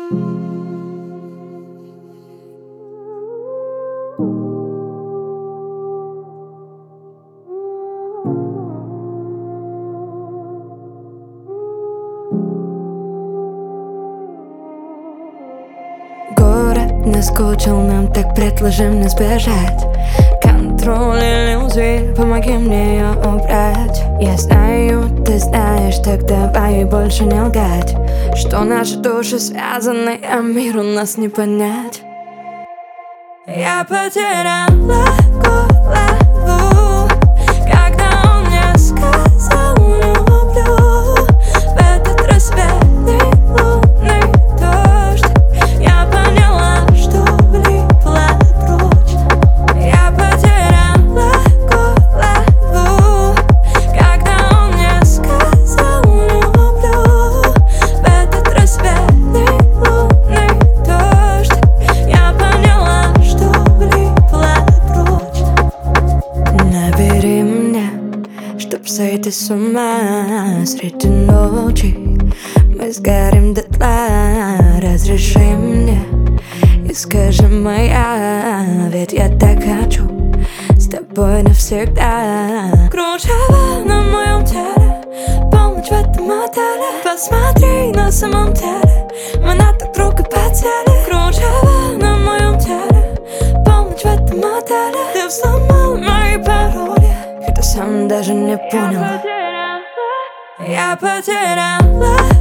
Город наскучил нам, так предложим не сбежать. Контроль иллюзий, помоги мне ее убрать. Я знаю, ты знаешь, так давай больше не лгать, что наши души связаны, а миру нас не понять. Я потеряла голову, когда он мне сказал люблю. В этот рассветный лунный дождь я поняла, что влипла прочь. Я потеряла голову, когда он мне сказал люблю. В этот рассветный лунный дождь я поняла, что влипла прочь. Набери меня, чтоб сойти с ума среди ночи. Мы сгорим дотла, разреши мне и скажи моя, ведь я так хочу с тобой навсегда. Кружева на моем теле, полночь в этом отеле. Посмотри, на самом деле мы на друг друга потели. Кружева на моем теле, полночь в этом отеле. Ты взломал мои пароли, хотя сам даже не понял. Я потеряла